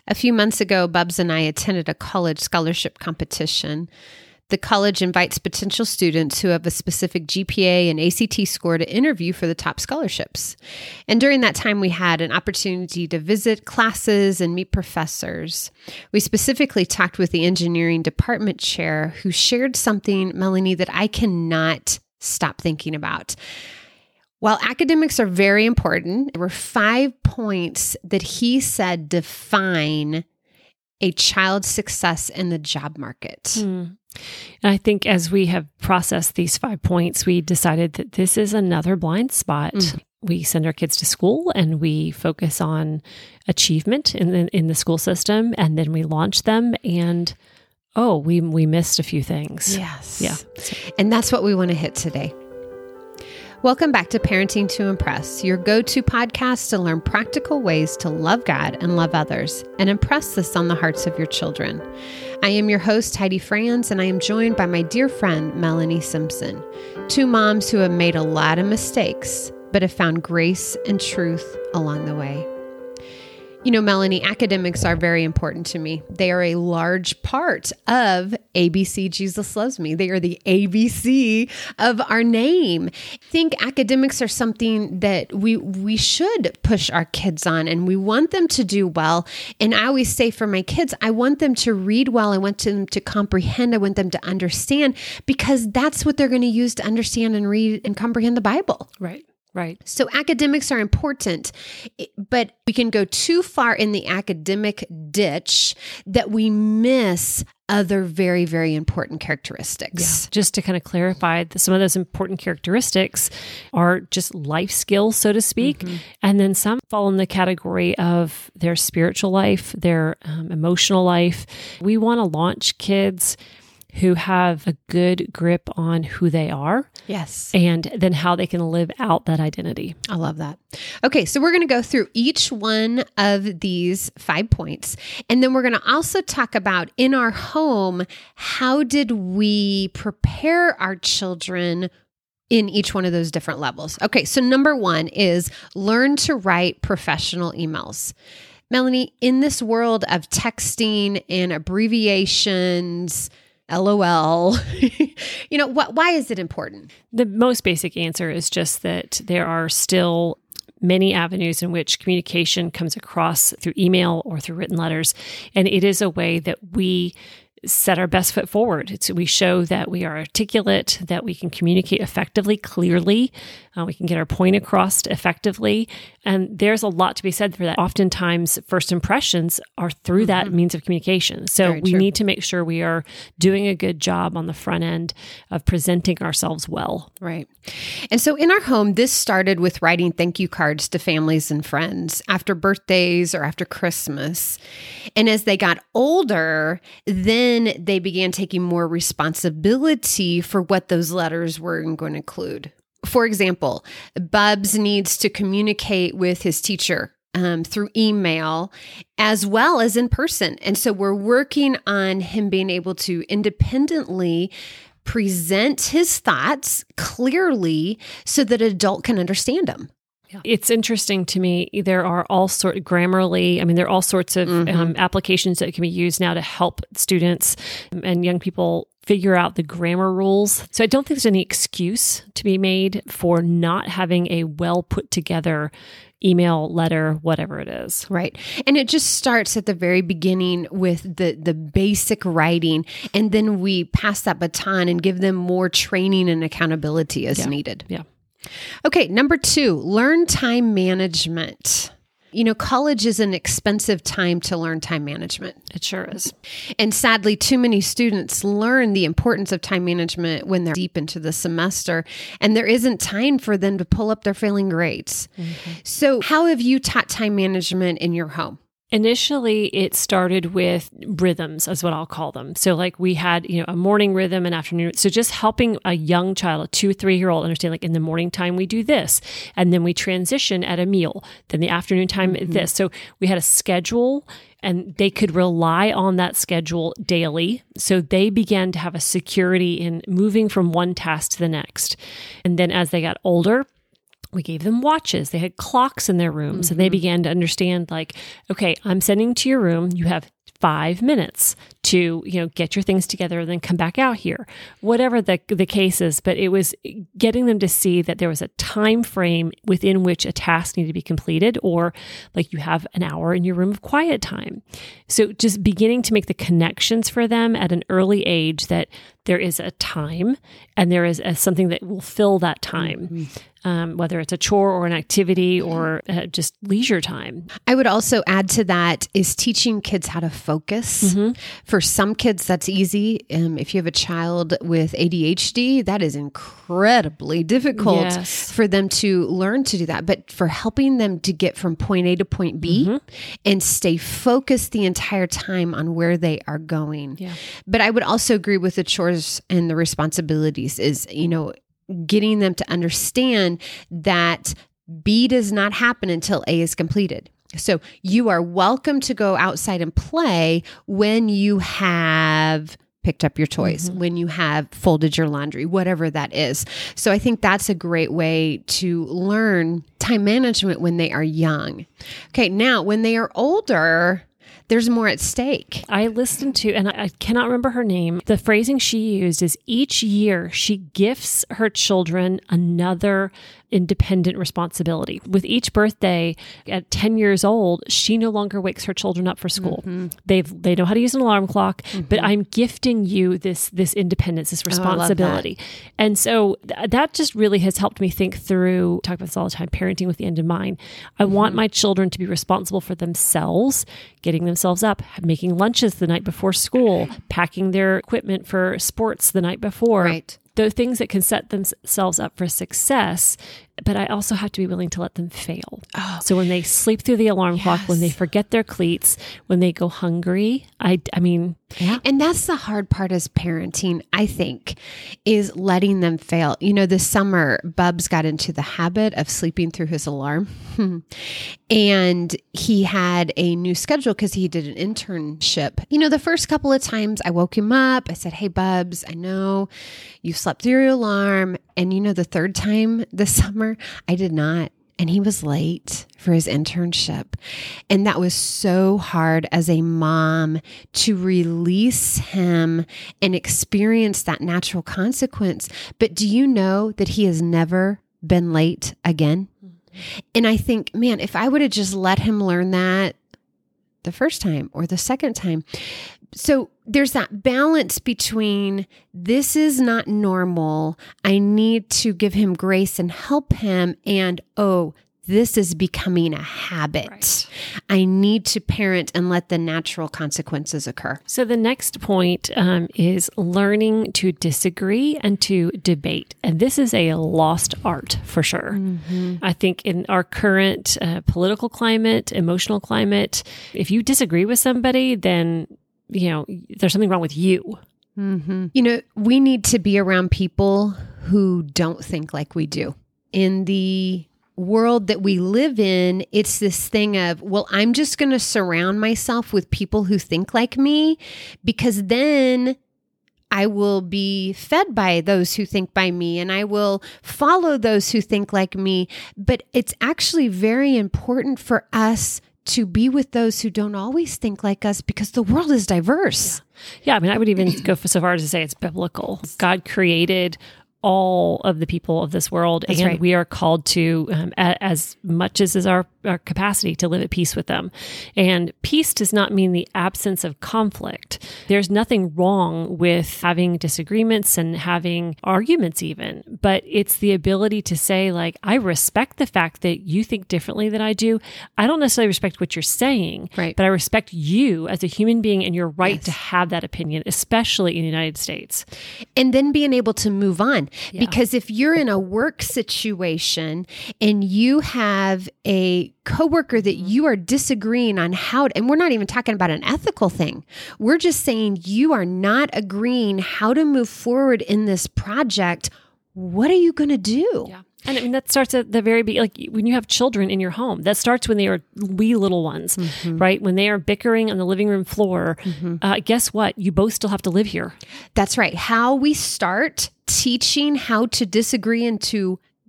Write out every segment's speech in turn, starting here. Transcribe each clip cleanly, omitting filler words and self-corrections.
A few months ago, Bubs and I attended a college scholarship competition. The college invites potential students who have a specific GPA and ACT score to interview for the top scholarships. And during that time, we had an opportunity to visit classes and meet professors. We specifically talked with the engineering department chair who shared something, Melanie, that I cannot stop thinking about. While academics are very important, there were 5 points that he said define a child's success in the job market. And I think as we have processed these 5 points, we decided that this is another blind spot. We send our kids to school and we focus on achievement in the school system, and then we launch them and we missed a few things. Yes. Yeah. And that's what we want to hit today. Welcome back to Parenting to Impress, your go-to podcast to learn practical ways to love God and love others and impress this on the hearts of your children. I am your host, Heidi Franz, and I am joined by my dear friend, Melanie Simpson, 2 moms who have made a lot of mistakes, but have found grace and truth along the way. You know, Melanie, academics are very important to me. They are a large part of ABC Jesus Loves Me. They are the ABC of our name. I think academics are something that we should push our kids on, and we want them to do well. And I always say for my kids, I want them to read well. I want them to comprehend. I want them to understand, because that's what they're going to use to understand and read and comprehend the Bible. Right. So academics are important, but we can go too far in the academic ditch that we miss other very, very important characteristics. Yeah. Just to kind of clarify, some of those important characteristics are just life skills, so to speak. And then some fall in the category of their spiritual life, their emotional life. We want to launch kids who have a good grip on who they are. Yes. And then how they can live out that identity. I love that. Okay, so we're going to go through each one of these 5 points. And then we're going to also talk about in our home, how did we prepare our children in each one of those different levels? Okay, so number 1 is learn to write professional emails. Melanie, in this world of texting and abbreviations, LOL, why is it important? The most basic answer is just that there are still many avenues in which communication comes across through email or through written letters. And it is a way that we set our best foot forward. We show that we are articulate, that we can communicate effectively, clearly. We can get our point across effectively. And there's a lot to be said for that. Oftentimes, first impressions are through that means of communication. So we need to make sure we are doing a good job on the front end of presenting ourselves well. Right. And so in our home, this started with writing thank you cards to families and friends after birthdays or after Christmas. And as they got older, then they began taking more responsibility for what those letters were going to include. For example, Bubs needs to communicate with his teacher through email as well as in person. And so we're working on him being able to independently present his thoughts clearly so that an adult can understand them. Yeah. It's interesting to me. There are all sorts there are all sorts of applications that can be used now to help students and young people figure out the grammar rules. So I don't think there's any excuse to be made for not having a well put together email, letter, whatever it is. Right. And it just starts at the very beginning with the basic writing, and then we pass that baton and give them more training and accountability as needed. Yeah. Okay, number 2, learn time management. You know, college is an expensive time to learn time management. It sure is. And sadly, too many students learn the importance of time management when they're deep into the semester, and there isn't time for them to pull up their failing grades. So how have you taught time management in your home? Initially, it started with rhythms, is what I'll call them. So like we had, a morning rhythm and afternoon. So just helping a young child, a 2 or 3-year-old, understand like in the morning time, we do this. And then we transition at a meal. Then the afternoon time, this. So we had a schedule and they could rely on that schedule daily. So they began to have a security in moving from one task to the next. And then as they got older, We gave them watches. They had clocks in their rooms, and they began to understand, like, okay, I'm sending to your room. You have 5 minutes to, get your things together and then come back out here, whatever the case is. But it was getting them to see that there was a time frame within which a task needed to be completed, or like you have an hour in your room of quiet time. So just beginning to make the connections for them at an early age that there is a time and there is something that will fill that time. Whether it's a chore or an activity or just leisure time. I would also add to that is teaching kids how to focus. For some kids, that's easy. If you have a child with ADHD, that is incredibly difficult for them to learn to do that. But for helping them to get from point A to point B and stay focused the entire time on where they are going. Yeah. But I would also agree with the chores and the responsibilities is, getting them to understand that B does not happen until A is completed. So you are welcome to go outside and play when you have picked up your toys, when you have folded your laundry, whatever that is. So I think that's a great way to learn time management when they are young. Okay, now when they are older, there's more at stake. I listened to, and I cannot remember her name, the phrasing she used is each year she gifts her children another independent responsibility. With each birthday at 10 years old, she no longer wakes her children up for school. They know how to use an alarm clock, but I'm gifting you this independence, this responsibility. And so that just really has helped me think through, talk about this all the time, parenting with the end in mind. I want my children to be responsible for themselves, getting themselves up, making lunches the night before school, packing their equipment for sports the night before. Right. The things that can set themselves up for success, but I also have to be willing to let them fail. So when they sleep through the alarm clock, when they forget their cleats, when they go hungry, I mean... Yeah. And that's the hard part as parenting, I think, is letting them fail. This summer, Bubs got into the habit of sleeping through his alarm. And he had a new schedule because he did an internship. The first couple of times I woke him up, I said, "Hey, Bubs, I know you slept through your alarm." And the third time this summer, I did not. And he was late for his internship. And that was so hard as a mom to release him and experience that natural consequence. But do you know that he has never been late again? And I think, man, if I would have just let him learn that the first time or the second time. So there's that balance between this is not normal. I need to give him grace and help him. And, this is becoming a habit. Right. I need to parent and let the natural consequences occur. So the next point is learning to disagree and to debate. And this is a lost art for sure. I think in our current political climate, emotional climate, if you disagree with somebody, then, there's something wrong with you. We need to be around people who don't think like we do. In the world that we live in, it's this thing of, well, I'm just going to surround myself with people who think like me because then I will be fed by those who think by me and I will follow those who think like me. But it's actually very important for us to be with those who don't always think like us because the world is diverse. Yeah. I mean, I would even go so far as to say it's biblical. God created all of the people of this world. That's and right. We are called to, as much as is our capacity, to live at peace with them. And peace does not mean the absence of conflict. There's nothing wrong with having disagreements and having arguments even, but it's the ability to say, like, I respect the fact that you think differently than I do. I don't necessarily respect what you're saying, right, but I respect you as a human being and your right to have that opinion, especially in the United States. And then being able to move on. Yeah. Because if you're in a work situation and you have a coworker that you are disagreeing on how to, and we're not even talking about an ethical thing. We're just saying you are not agreeing how to move forward in this project. What are you going to do? Yeah. And I mean, that starts at the very beginning, like when you have children in your home, that starts when they are wee little ones, right? When they are bickering on the living room floor, guess what? You both still have to live here. That's right. How we start teaching how to disagree and to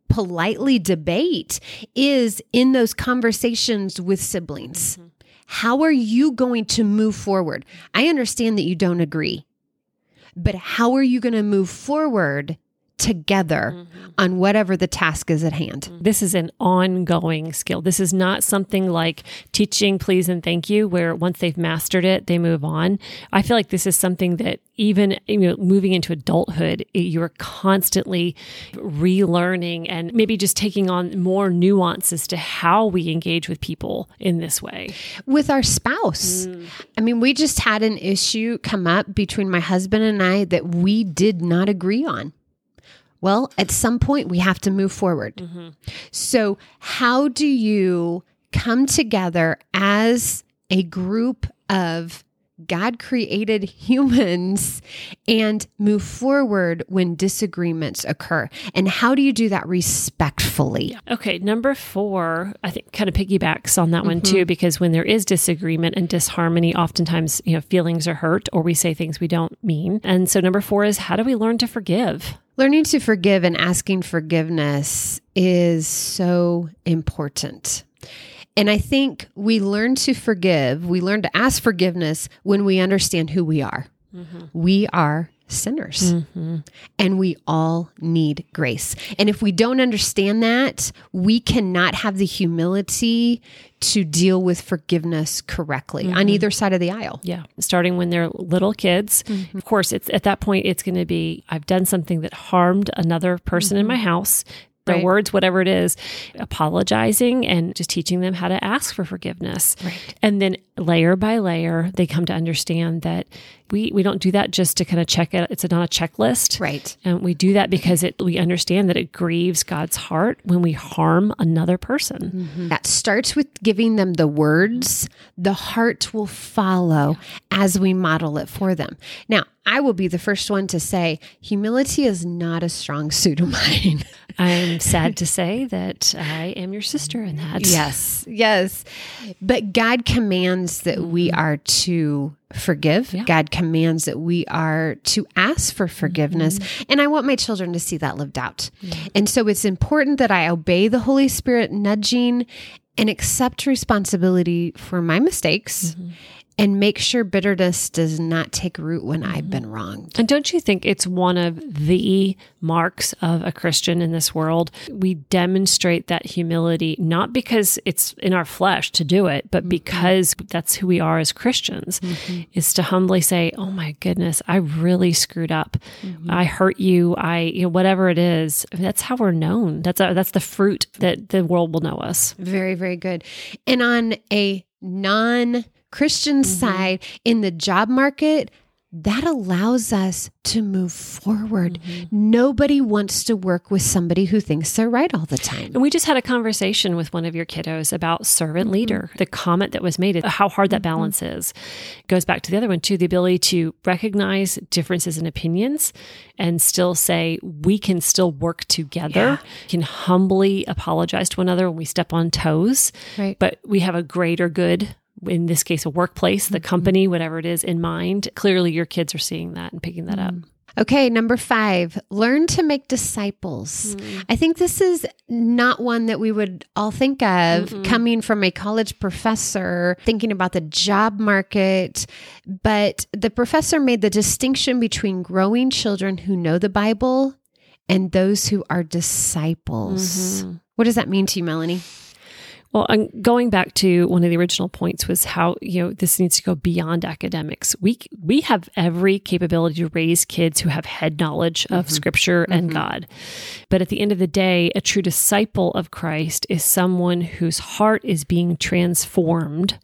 politely debate is in those conversations with siblings. Mm-hmm. How are you going to move forward? I understand that you don't agree, but how are you going to move forward together on whatever the task is at hand? This is an ongoing skill. This is not something like teaching please and thank you, where once they've mastered it, they move on. I feel like this is something that even moving into adulthood, you're constantly relearning and maybe just taking on more nuances to how we engage with people in this way. With our spouse. I mean, we just had an issue come up between my husband and I that we did not agree on. Well, at some point we have to move forward. So how do you come together as a group of God-created humans and move forward when disagreements occur? And how do you do that respectfully? Yeah. Okay, number 4, I think kind of piggybacks on that one too, because when there is disagreement and disharmony, oftentimes, feelings are hurt or we say things we don't mean. And so number 4 is, how do we learn to forgive? Learning to forgive and asking forgiveness is so important. And I think we learn to forgive, we learn to ask forgiveness when we understand who we are. We are sinners and we all need grace. And if we don't understand that, we cannot have the humility to deal with forgiveness correctly on either side of the aisle. Yeah. Starting when they're little kids. Of course, it's at that point, it's going to be, I've done something that harmed another person in my house. Their words, whatever it is, apologizing and just teaching them how to ask for forgiveness. And then layer by layer, they come to understand that we don't do that just to kind of check it. It's not a checklist. And we do that because we understand that it grieves God's heart when we harm another person. That starts with giving them the words. The heart will follow as we model it for them. Now, I will be the first one to say humility is not a strong suit of mine. I'm sad to say that I am your sister in that. Yes. But God commands that we are to forgive. God commands that we are to ask for forgiveness. And I want my children to see that lived out. And so it's important that I obey the Holy Spirit nudging and accept responsibility for my mistakes. And make sure bitterness does not take root when I've been wronged. And don't you think it's one of the marks of a Christian in this world? We demonstrate that humility, not because it's in our flesh to do it, but because that's who we are as Christians, is to humbly say, oh my goodness, I really screwed up. I hurt you. Whatever it is, that's how we're known. That's the fruit that the world will know us. Very, very good. And on a non-Christian side in the job market, that allows us to move forward. Nobody wants to work with somebody who thinks they're right all the time. And we just had a conversation with one of your kiddos about servant leader. The comment that was made, how hard that balance is, goes back to the other one too, the ability to recognize differences in opinions and still say, we can still work together, can humbly apologize to one another when we step on toes, but we have a greater good, in this case, a workplace, the company, whatever it is, in mind. Clearly, your kids are seeing that and picking that up. Okay, number 5, learn to make disciples. I think this is not one that we would all think of coming from a college professor, thinking about the job market. But the professor made the distinction between growing children who know the Bible and those who are disciples. What does that mean to you, Melanie? Well, going back to one of the original points was how, this needs to go beyond academics. We have every capability to raise kids who have head knowledge of Scripture and God. But at the end of the day, a true disciple of Christ is someone whose heart is being transformed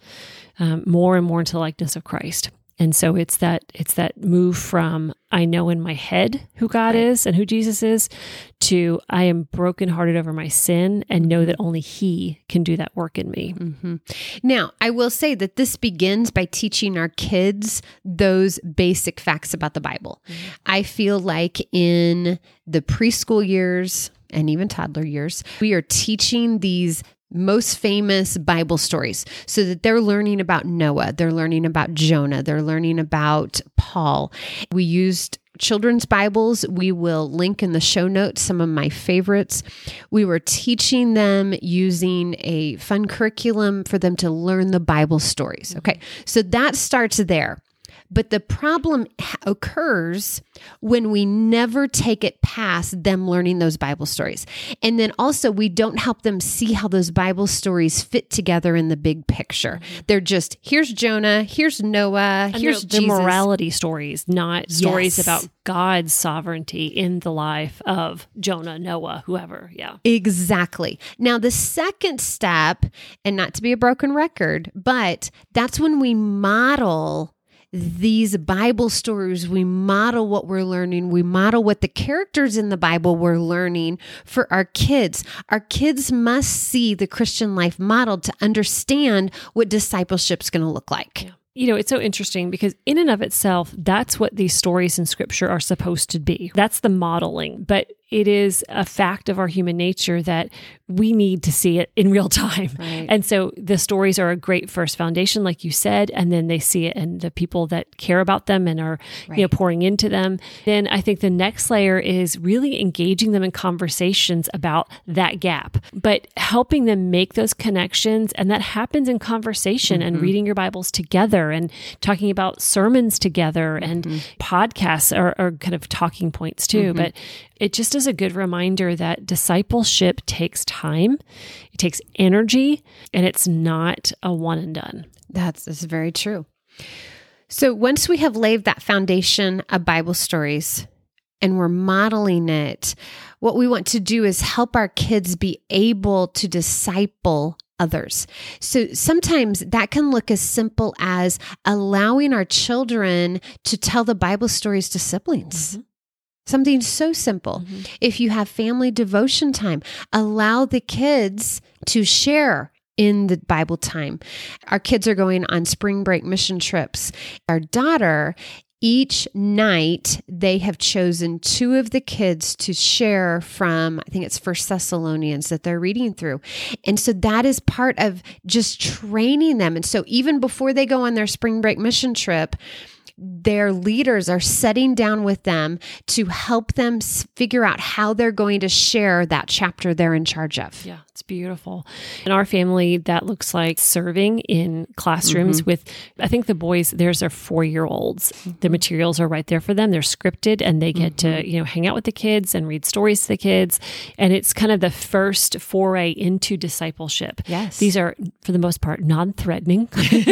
more and more into the likeness of Christ. And so it's that move from I know in my head who God is and who Jesus is to I am brokenhearted over my sin and know that only He can do that work in me. Now, I will say that this begins by teaching our kids those basic facts about the Bible. I feel like in the preschool years and even toddler years, we are teaching these most famous Bible stories so that they're learning about Noah, they're learning about Jonah, they're learning about Paul. We used children's Bibles. We will link in the show notes some of my favorites. We were teaching them using a fun curriculum for them to learn the Bible stories. Okay, so that starts there. But the problem occurs when we never take it past them learning those Bible stories. And then also we don't help them see how those Bible stories fit together in the big picture. They're just, here's Jonah, here's Noah, and here's they're Jesus. morality stories, not stories about God's sovereignty in the life of Jonah, Noah, whoever. Yeah. Exactly. Now, the second step, and not to be a broken record, but that's when we model these Bible stories. We model what we're learning. We model what the characters in the Bible we're learning for our kids. Our kids must see the Christian life modeled to understand what discipleship's going to look like. Yeah. You know, it's so interesting because in and of itself, that's what these stories in Scripture are supposed to be. That's the modeling. But it is a fact of our human nature that we need to see it in real time. Right. And so the stories are a great first foundation, like you said, and then they see it and the people that care about them and are pouring into them. Then I think the next layer is really engaging them in conversations about that gap, but helping them make those connections. And that happens in conversation and reading your Bibles together and talking about sermons together and podcasts are kind of talking points too. But it just is a good reminder that discipleship takes time, it takes energy, and it's not a one and done. That's very true. So once we have laid that foundation of Bible stories and we're modeling it, what we want to do is help our kids be able to disciple others. So sometimes that can look as simple as allowing our children to tell the Bible stories to siblings. Something so simple. If you have family devotion time, allow the kids to share in the Bible time. Our kids are going on spring break mission trips. Our daughter, each night, they have chosen 2 of the kids to share from, I think it's 1 Thessalonians that they're reading through. And so that is part of just training them. And so even before they go on their spring break mission trip, their leaders are sitting down with them to help them figure out how they're going to share that chapter they're in charge of. Yeah, it's beautiful. In our family, that looks like serving in classrooms with, I think the boys, theirs are 4-year-olds. The materials are right there for them. They're scripted and they get to, hang out with the kids and read stories to the kids. And it's kind of the first foray into discipleship. Yes. These are, for the most part, non-threatening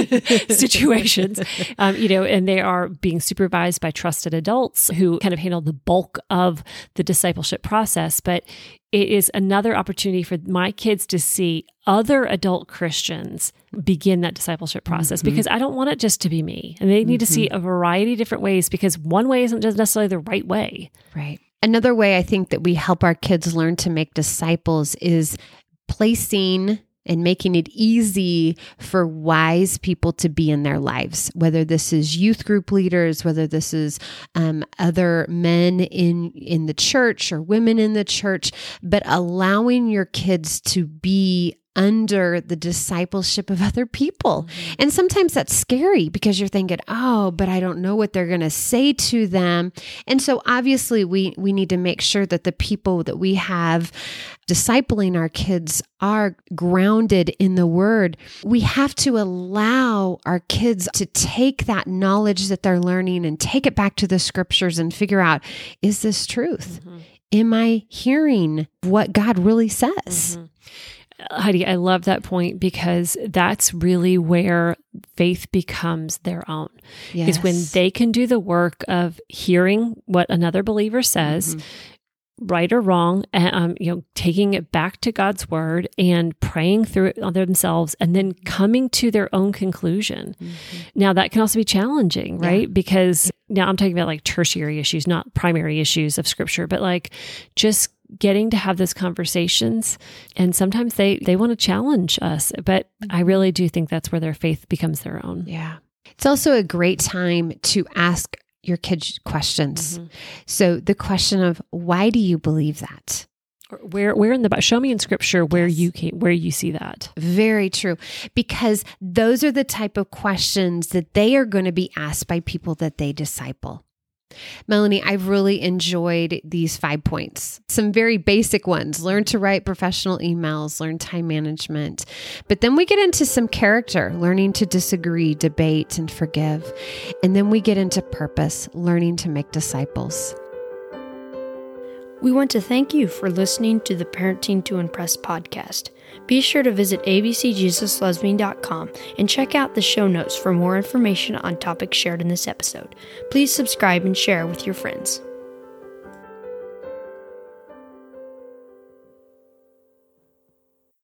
situations, and they are being supervised by trusted adults who kind of handle the bulk of the discipleship process. But it is another opportunity for my kids to see other adult Christians begin that discipleship process because I don't want it just to be me. And they need to see a variety of different ways because one way isn't just necessarily the right way. Right. Another way I think that we help our kids learn to make disciples is placing and making it easy for wise people to be in their lives, whether this is youth group leaders, whether this is other men in the church or women in the church, but allowing your kids to be under the discipleship of other people. And sometimes that's scary because you're thinking, oh, but I don't know what they're going to say to them. And so obviously we need to make sure that the people that we have discipling our kids are grounded in the word. We have to allow our kids to take that knowledge that they're learning and take it back to the scriptures and figure out, is this truth? Am I hearing what God really says? Heidi, I love that point because that's really where faith becomes their own. Yes. Is when they can do the work of hearing what another believer says, right or wrong, and taking it back to God's word and praying through it on themselves, and then coming to their own conclusion. Now that can also be challenging, right? Because now I'm talking about like tertiary issues, not primary issues of scripture, but like just getting to have those conversations. And sometimes they want to challenge us, but I really do think that's where their faith becomes their own. Yeah. It's also a great time to ask your kids questions. So the question of, why do you believe that? Where in the Bible? Show me in scripture where you see that. Very true. Because those are the type of questions that they are going to be asked by people that they disciple. Melanie, I've really enjoyed these 5 points. Some very basic ones: learn to write professional emails, learn time management. But then we get into some character, learning to disagree, debate, and forgive. And then we get into purpose, learning to make disciples. We want to thank you for listening to the Parenting to Impress podcast. Be sure to visit abcjesuslovesme.com and check out the show notes for more information on topics shared in this episode. Please subscribe and share with your friends.